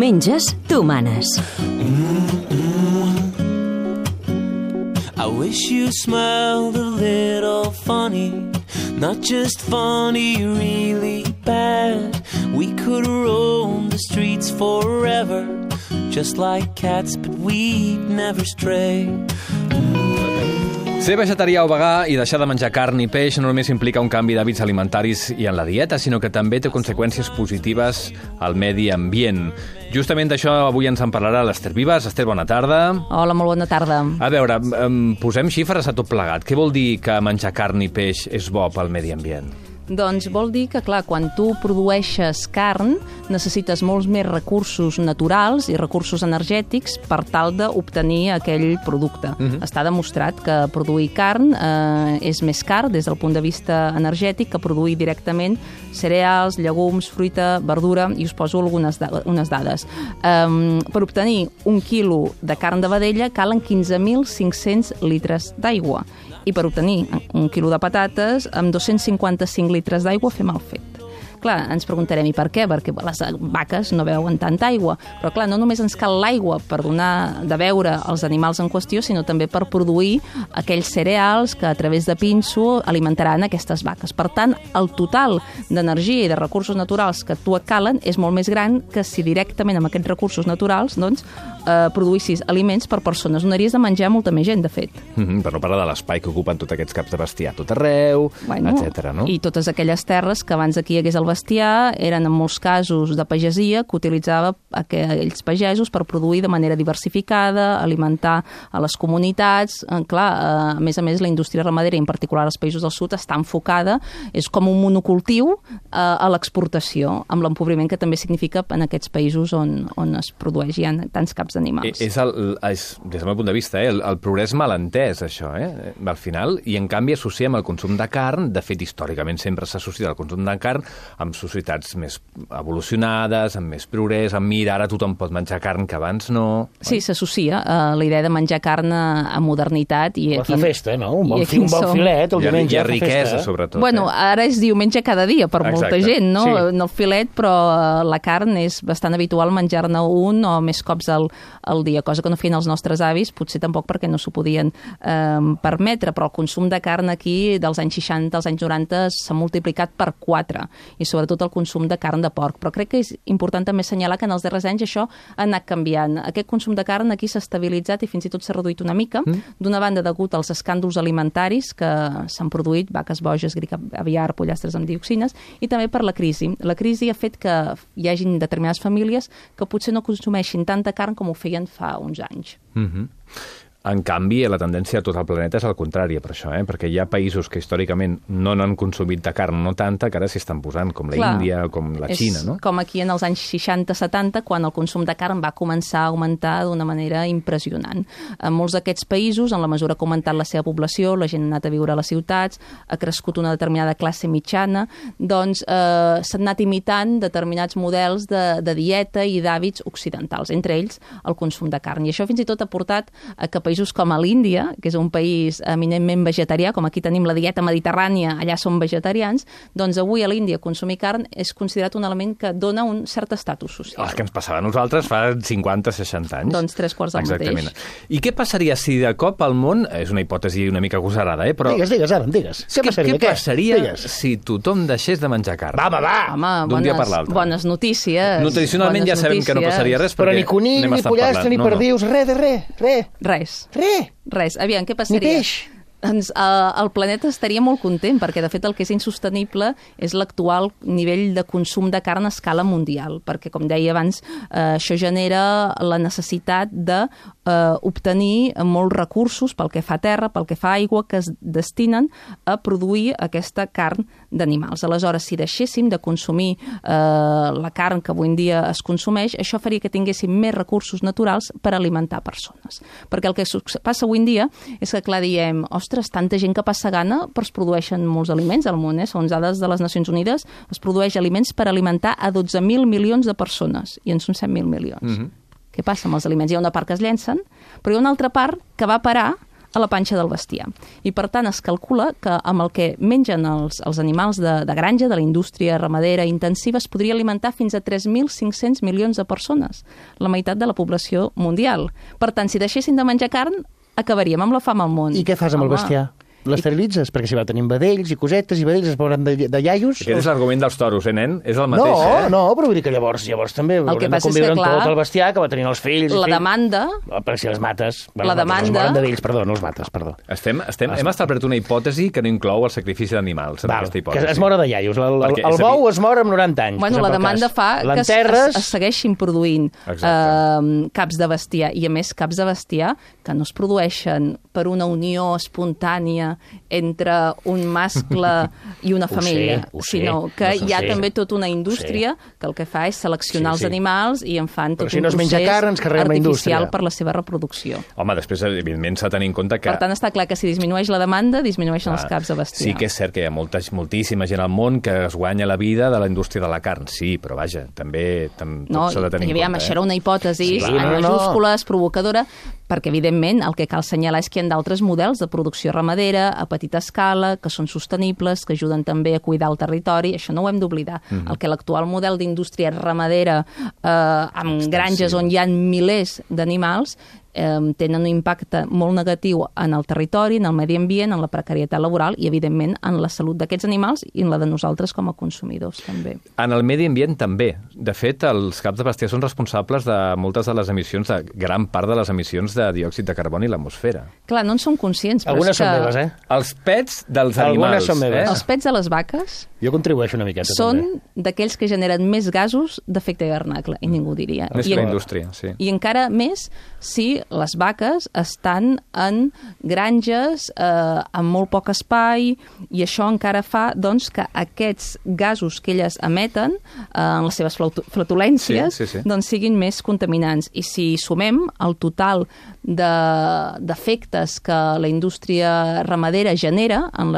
menges, tu manes. I wish you smiled a little funny, not just funny, really bad. We could roam the streets forever, just like cats, but we'd never stray. Ser vegetarià o vegà i deixar de menjar carn i peix no només implica un canvi d'hàbits alimentaris i en la dieta, sinó que també té conseqüències positives al medi ambient. Justament d'això avui ens en parlarà l'Ester Vives. Ester, bona tarda. Hola, molt bona tarda. A veure, posem xifres a tot plegat. Què vol dir que menjar carn i peix és bo pel medi ambient? Doncs vol dir que, clar, quan tu produeixes carn, necessites molts més recursos naturals i recursos energètics per tal d'obtenir aquell producte. Està demostrat que produir carn és més car des del punt de vista energètic que produir directament cereals, llegums, fruita, verdura, i us poso unes dades. Per obtenir 1 quilo de carn de vedella calen 15.500 litres d'aigua. I per obtenir 1 quilo de patates, amb 255 litres d'aigua fem el fet. Clar, ens preguntarem, i per què? Perquè les vaques no beuen tanta aigua. Però clar, no només ens cal l'aigua per donar de beure als animals en qüestió, sinó també per produir aquells cereals que a través de pinso alimentaran aquestes vaques. Per tant, el total d'energia i de recursos naturals que tu et calen és molt més gran que si directament amb aquests recursos naturals produïssis aliments per persones. Donaries de menjar molta més gent, de fet. Per no parlar de l'espai que ocupen tots aquests caps de bestiar tot arreu, etc. No? I totes aquelles terres que abans aquí hi hagués el bestiar eren en molts casos de pagesia que utilitzava aquells pagesos per produir de manera diversificada, alimentar a les comunitats. Clar, a més, la indústria ramadera, en particular als països del sud, està enfocada, és com un monocultiu a l'exportació, amb l'empobriment que també significa en aquests països on es produeix, hi ha tants caps d'animals. És, des del meu punt de vista, el progrés mal entès, això, al final, i en canvi associem el consum de carn, de fet, històricament sempre s'associa el consum de carn amb societats més evolucionades, amb més progrés, amb mira, ara tothom pot menjar carn que abans no... Sí, s'associa la idea de menjar carn a modernitat. I a festa, no? Un bon filet, el diumenge. I a riquesa, sobretot. Bueno, ara és diumenge cada dia per molta gent, no? Sí. No el filet, però la carn és bastant habitual menjar-ne un o més cops al dia, cosa que no feien els nostres avis, potser tampoc perquè no s'ho podien permetre, però el consum de carn aquí dels anys 60 als anys 90 s'ha multiplicat per 4, i sobretot el consum de carn de porc. Però crec que és important també assenyalar que en els darrers anys això ha anat canviant. Aquest consum de carn aquí s'ha estabilitzat i fins i tot s'ha reduït una mica, d'una banda degut als escàndols alimentaris que s'han produït, vaques boges, grip aviar, pollastres amb dioxines, i també per la crisi. La crisi ha fet que hi hagin determinades famílies que potser no consumeixin tanta carn com ho feien fa uns anys. En canvi, la tendència a tot el planeta és al contrari, per això, perquè hi ha països que històricament no n'han consumit de carn no tanta, que ara s'hi estan posant, com la Índia, com la Xina, no? Com aquí en els anys 60-70, quan el consum de carn va començar a augmentar d'una manera impressionant. En molts d'aquests països, en la mesura que ha augmentat la seva població, la gent ha anat a viure a les ciutats, ha crescut una determinada classe mitjana, doncs s'han anat imitant determinats models de dieta i d'hàbits occidentals, entre ells el consum de carn. I això fins i tot ha portat a que països com a l'Índia, que és un país eminentment vegetarià, com aquí tenim la dieta mediterrània, allà som vegetarians, doncs avui a l'Índia consumir carn és considerat un element que dona un cert estatus social. El que ens passava a nosaltres fa 50-60 anys. Doncs 3/4 del mateix. I què passaria si de cop al món, és una hipòtesi una mica agosarada, però... Digues, Adam, digues. Què passaria si tothom deixés de menjar carn? Va! D'un dia per l'altre. Bones notícies. Nutricionalment ja sabem que no passaria res, però ni conill, ni pollastre, ni perdius, Res. Aviam, què passaria? Ni peix. Doncs el planeta estaria molt content, perquè de fet el que és insostenible és l'actual nivell de consum de carn a escala mundial, perquè com deia abans, això genera la necessitat de obtenir molts recursos pel que fa a terra, pel que fa a aigua, que es destinen a produir aquesta carn d'animals. Aleshores, si deixéssim de consumir la carn que avui en dia es consumeix, això faria que tinguéssim més recursos naturals per alimentar persones. Perquè el que passa avui en dia és que, clar, diem, ostres, tanta gent que passa gana, però es produeixen molts aliments al món, segons dades de les Nacions Unides, es produeix aliments per alimentar a 12.000 milions de persones, i en són 100.000 milions. Què passa amb els aliments? Hi ha una part que es llencen, però hi ha una altra part que va parar a la panxa del bestiar. I, per tant, es calcula que amb el que mengen els animals de granja, de la indústria ramadera intensiva, es podria alimentar fins a 3.500 milions de persones, la meitat de la població mundial. Per tant, si deixessin de menjar carn, acabaríem amb la fam al món. I què fas amb el bestiar? L'esterilitzes? Perquè si va tenint vedells i cosetes i vedells es veuran de iaios... Aquest és l'argument dels toros, nen? És el mateix, No, però vull dir que llavors també haurem de conviure amb tot el bestiar que va tenint els fills... La demanda... Perquè si les mates... La demanda... Els vedells, perdó, no els mates, perdó. Hem establert una hipòtesi que no inclou el sacrifici d'animals, en aquesta hipòtesi. Que es mor de iaios. El bou es mor amb 90 anys. Bueno, la demanda fa que es segueixin produint caps de bestiar, i a més caps de bestiar que no es produeixen per una unió espontània entre un mascle i una femella, sinó que hi ha també tota una indústria que el que fa és seleccionar els animals i en fan tot un procés artificial per la seva reproducció. Home, després, evidentment, s'ha de tenir en compte que... Per tant, està clar que si disminueix la demanda, disminueixen els caps de bestiar. Sí que és cert que hi ha moltíssima gent al món que es guanya la vida de la indústria de la carn, sí, però vaja, també tot s'ha de tenir en compte. Això era una hipòtesi en majúscules, provocadora, perquè, evidentment, el que cal assenyalar és que hi ha d'altres models de producció ramadera a petita escala, que són sostenibles, que ajuden també a cuidar el territori. Això no ho hem d'oblidar. El que l'actual model d'indústria ramadera amb granges on hi ha milers d'animals tenen un impacte molt negatiu en el territori, en el medi ambient, en la precarietat laboral i, evidentment, en la salut d'aquests animals i en la de nosaltres com a consumidors, també. En el medi ambient, també. De fet, els caps de bestiar són responsables de moltes de les emissions, de gran part de les emissions de diòxid de carboni a l'atmosfera. Clar, no en som conscients, però algunes són meves, Els pets dels animals. Són meves. Els pets de les vaques... Jo contribueixo una miqueta, són també. D'aquells que generen més gasos d'efecte hivernacle, i ningú diria. Més que la indústria, sí. I encara més si les vaques estan en granges amb molt poc espai, i això encara fa doncs, que aquests gasos que elles emeten en les seves flatulències doncs, siguin més contaminants. I si sumem el total d'efectes que la indústria ramadera genera en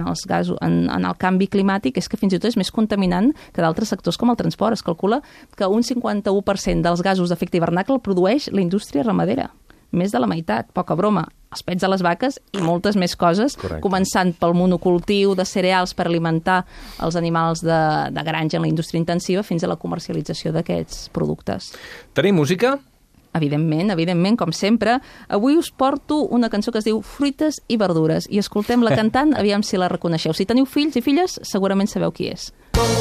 el canvi climàtic, és que fins i tot és més contaminant que d'altres sectors com el transport. Es calcula que un 51% dels gasos d'efecte hivernacle el produeix la indústria ramadera. Més de la meitat, poca broma. Els pets de les vaques i moltes més coses, començant pel monocultiu de cereals per alimentar els animals de granja en la indústria intensiva fins a la comercialització d'aquests productes. Tenim música? Evidentment, com sempre. Avui us porto una cançó que es diu Fruites i verdures i escoltem la cantant, aviam si la reconeixeu. Si teniu fills i filles, segurament sabeu qui és.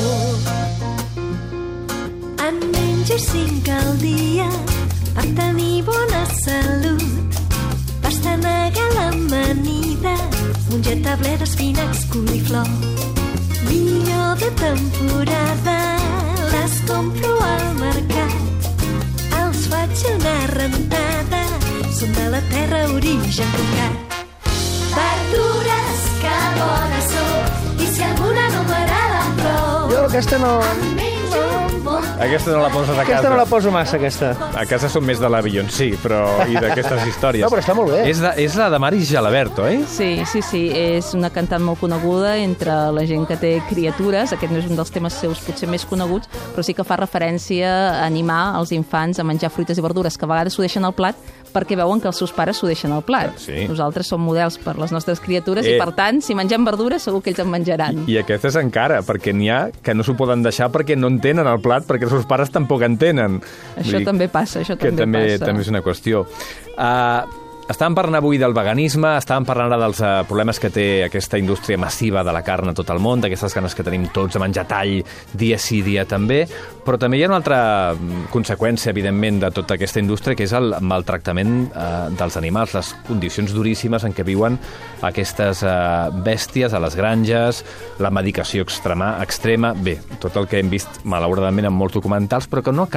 En menjo 5 al dia per tenir bona salut. Pastanaga a l'amanida, mongeta, bledes, espinacs, coliflor. Millor de temporada, les compro al mercat. Els faig una rentada, són de la terra, origen tocat. Verdures, que bones són, i si alguna no m'agrada em plou. Jo aquesta no... Aquesta no la poses a casa. Aquesta no la poso massa, aquesta. A casa som més de la Beyoncé, i d'aquestes històries. No, però està molt bé. És la de Maris Galaberto, oi? Sí. És una cantant molt coneguda entre la gent que té criatures. Aquest no és un dels temes seus potser més coneguts, però sí que fa referència a animar els infants a menjar fruites i verdures, que a vegades s'ho deixen al plat perquè veuen que els seus pares s'ho deixen al plat. Sí. Nosaltres som models per les nostres criatures i, per tant, si mengem verdures, segur que ells en menjaran. I aquestes encara, perquè n'hi ha que no s'ho poden deixar perquè no entenen el plat, perquè els seus pares tampoc entenen. Això també passa, també és una qüestió. Estàvem parlant avui del veganisme, estàvem parlant ara dels problemes que té aquesta indústria massiva de la carn a tot el món, d'aquestes ganes que tenim tots de menjar tall dia sí, dia també, però també hi ha una altra conseqüència, evidentment, de tota aquesta indústria, que és el maltractament dels animals, les condicions duríssimes en què viuen aquestes bèsties a les granges, la medicació extrema, bé, tot el que hem vist malauradament en molts documentals, però que no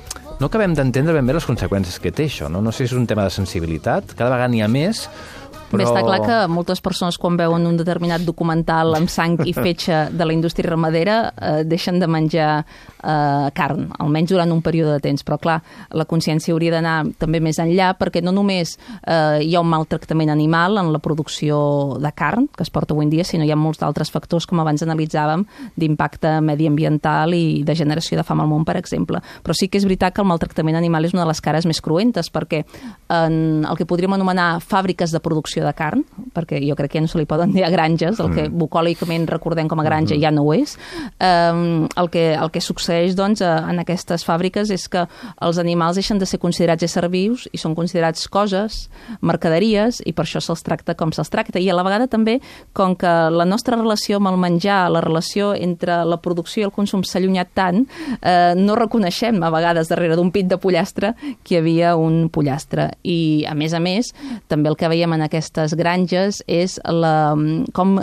acabem d'entendre ben bé les conseqüències que té això, no? No sé si és un tema de sensibilitat, cada vegada n'hi ha més, Però... Bé, està clar que moltes persones quan veuen un determinat documental amb sang i fetge de la indústria ramadera deixen de menjar carn, almenys durant un període de temps. Però clar, la consciència hauria d'anar també més enllà, perquè no només hi ha un maltractament animal en la producció de carn que es porta avui en dia, sinó hi ha molts d'altres factors, com abans analitzàvem, d'impacte mediambiental i de generació de fam al món, per exemple. Però sí que és veritat que el maltractament animal és una de les cares més cruentes, perquè en el que podríem anomenar fàbriques de producció de carn, perquè jo crec que ja no se li poden dir a granges, el que bucòlicament recordem com a granja ja no ho és, el que succeeix doncs, en aquestes fàbriques és que els animals deixen de ser considerats éssers vius i són considerats coses, mercaderies, i per això se'ls tracta com se'ls tracta. I a la vegada també, com que la nostra relació amb el menjar, la relació entre la producció i el consum s'ha allunyat tant, no reconeixem a vegades darrere d'un pit de pollastre que hi havia un pollastre. I a més, també el que veiem en aquestes granges és com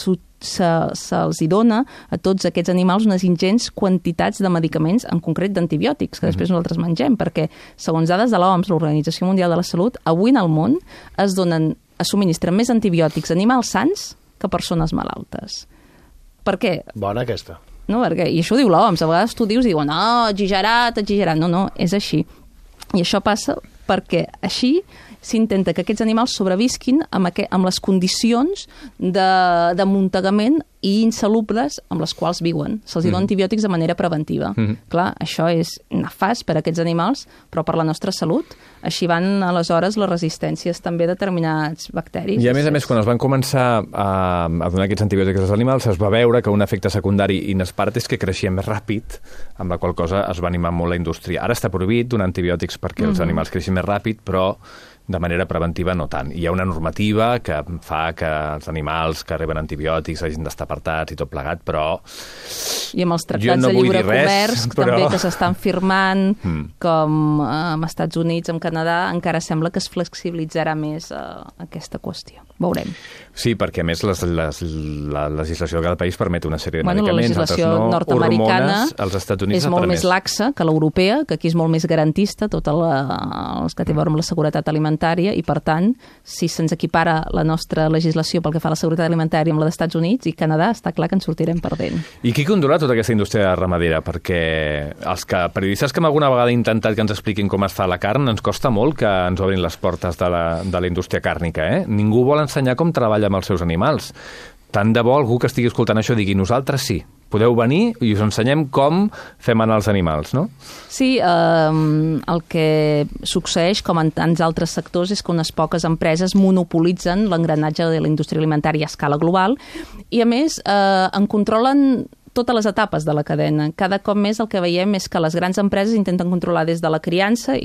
se'ls hi dona a tots aquests animals unes ingents quantitats de medicaments, en concret d'antibiòtics, que després nosaltres mengem, perquè segons dades de l'OMS, l'Organització Mundial de la Salut, avui en el món es subministren més antibiòtics a animals sans que a persones malaltes. Per què? Bona aquesta. No, perquè, i això ho diu l'OMS, a vegades tu dius i diuen, exagerat. No, és així. I això passa perquè així s'intenta que aquests animals sobrevisquin amb les condicions d'amuntegament i insalubles amb les quals viuen. Se'ls dona antibiòtics de manera preventiva. Clar, això és nefast per a aquests animals, però per la nostra salut. Així van, aleshores, les resistències també a determinats bacteris. I a més, quan es van començar a donar aquests antibiòtics als animals, es va veure que un efecte secundari inespert és que creixia més ràpid, amb la qual cosa es va animar molt la indústria. Ara està prohibit donar antibiòtics perquè els animals creixin més ràpid, però de manera preventiva no tant. Hi ha una normativa que fa que els animals que reben antibiòtics hagin d'estar apartats i tot plegat, però... I amb els tractats de lliure comerç també que s'estan firmant, com als Estats Units, amb Canadà, encara sembla que es flexibilitzarà més aquesta qüestió. Veurem. Sí, perquè a més la legislació de cada país permet una sèrie de medicaments, la legislació nord-americana als Estats Units és molt més laxa que l'europea, que aquí és molt més garantista, tot els que té a veure amb la seguretat alimentària, i per tant, si se'ns equipara la nostra legislació pel que fa a la seguretat alimentària amb la dels Estats Units i Canadà, està clar que ens sortirem perdent. I qui controla tota aquesta indústria ramadera? Perquè els periodistes que alguna vegada han intentat que ens expliquin com es fa la carn, ens costa molt que ens obrin les portes de la indústria càrnica, Ningú vol ensenyar com treballa amb els seus animals. Tant de bo algú que estigui escoltant això digui, nosaltres sí, podeu venir i us ensenyem com fem anar els animals, no? Sí, el que succeeix, com en tants altres sectors, és que unes poques empreses monopolitzen l'engranatge de la indústria alimentària a escala global i, a més, en controlen totes les etapes de la cadena. Cada cop més el que veiem és que les grans empreses intenten controlar des de la criança,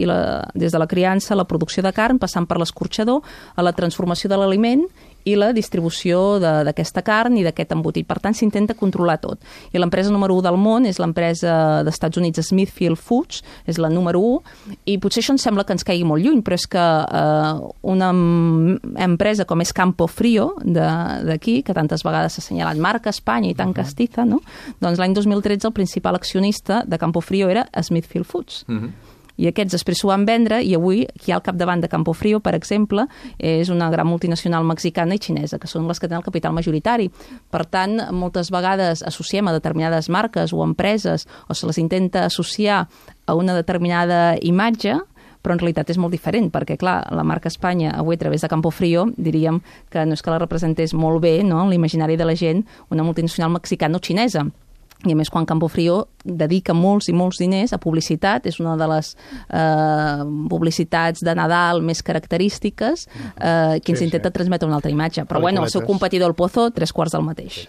la producció de carn, passant per l'escorxador, a la transformació de l'aliment i la distribució d'aquesta carn i d'aquest embotit. Per tant, s'intenta controlar tot. I l'empresa número 1 del món és l'empresa dels Estats Units, Smithfield Foods, és la número 1, i potser això ens sembla que ens caigui molt lluny, però és que una empresa com és Campo Frío, d'aquí, que tantes vegades s'ha assenyalat marca Espanya i tan castiza, no? Doncs l'any 2013 el principal accionista de Campo Frío era Smithfield Foods. I aquests després s'ho van vendre i avui qui hi ha al capdavant de Campo Frío, per exemple, és una gran multinacional mexicana i xinesa, que són les que tenen el capital majoritari. Per tant, moltes vegades associem a determinades marques o empreses o se les intenta associar a una determinada imatge, però en realitat és molt diferent, perquè, clar, la marca Espanya, avui a través de Campo Frío, diríem que no és que la representés molt bé, no?, en l'imaginari de la gent, una multinacional mexicana o xinesa. I a més, quan Campo Frío dedica molts i molts diners a publicitat, és una de les publicitats de Nadal més característiques que ens intenta transmetre una altra imatge. Però bueno, el seu competidor, el Pozo, 3/4 del mateix.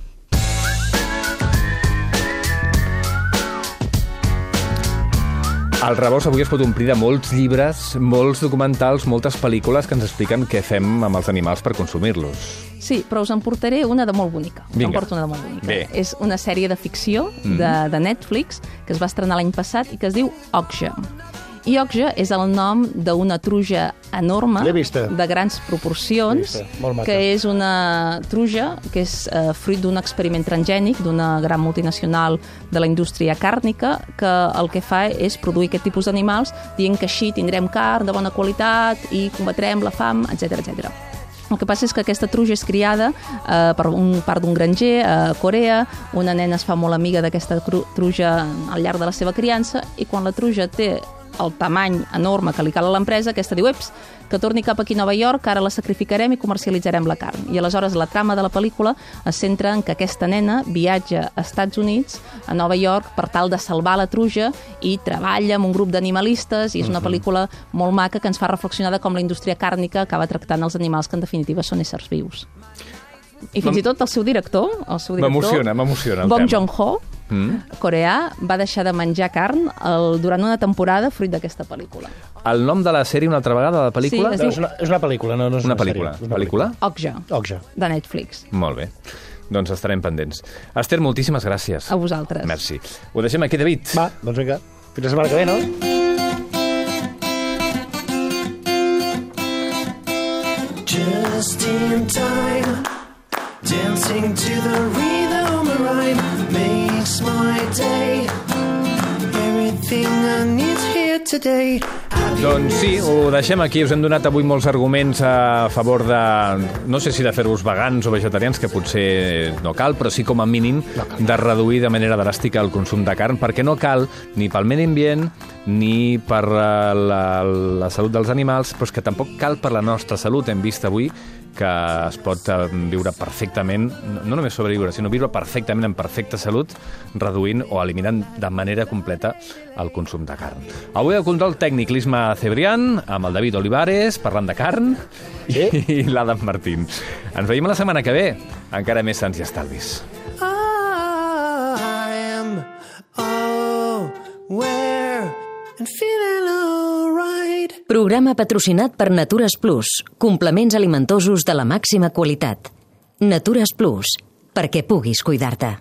El Rebost avui es pot omplir de molts llibres, molts documentals, moltes pel·lícules que ens expliquen què fem amb els animals per consumir-los. Sí, però us en portaré una de molt bonica. Vinga. Us en porto una de molt bonica. Bé. És una sèrie de ficció de Netflix que es va estrenar l'any passat i que es diu Okja. I Okja és el nom d'una truja enorme, de grans proporcions, que és una truja que és fruit d'un experiment transgènic d'una gran multinacional de la indústria càrnica, que el que fa és produir aquest tipus d'animals dient que així tindrem carn de bona qualitat i combatrem la fam, etc etc. El que passa és que aquesta truja és criada per part d'un granger a Corea, una nena es fa molt amiga d'aquesta truja al llarg de la seva criança i quan la truja té el tamany enorme que li cal a l'empresa, aquesta diu, eps, que torni cap aquí a Nova York, ara la sacrificarem i comercialitzarem la carn. I aleshores la trama de la pel·lícula es centra en que aquesta nena viatja a Estats Units, a Nova York, per tal de salvar la truja i treballa amb un grup d'animalistes i és una pel·lícula molt maca que ens fa reflexionar de com la indústria càrnica acaba tractant els animals que en definitiva són éssers vius. I fins i tot el seu director M'emociona el Bong tema. Joon-ho, coreà, va deixar de menjar carn durant una temporada fruit d'aquesta pel·lícula. El nom de la sèrie una altra vegada, de la pel·lícula? Sí, No, és una pel·lícula, no és Una una pel·lícula. sèrie. És una Pel·lícula? Okja, de Netflix. Molt bé. Doncs estarem pendents. Esther, moltíssimes gràcies. A vosaltres. Merci. Ho deixem aquí, David. Va, doncs vinga. Fins la setmana que ve, no? Just in time, dancing to the rhythm of rhyme makes my day. Everything I need here today. Doncs sí, ho deixem aquí. Us hem donat avui molts arguments a favor de... No sé si de fer-vos vegans o vegetarians, que potser no cal, però sí com a mínim de reduir de manera dràstica el consum de carn, perquè no cal ni pel medi ambient ni per la salut dels animals, però és que tampoc cal per la nostra salut. Hem vist avui que es pot viure perfectament, no només sobreviure, sinó viure perfectament, en perfecta salut, reduint o eliminant de manera completa el consum de carn. Avui al control tècnic l'Isma Cebrián, amb el David Olivares, parlant de carn, i l'Adam Martín. Ens veiem la setmana que ve, encara més sants i estalvis. I am aware and feeling alright. Programa patrocinat per Natures Plus, complements alimentosos de la màxima qualitat. Natures Plus, perquè puguis cuidar-te.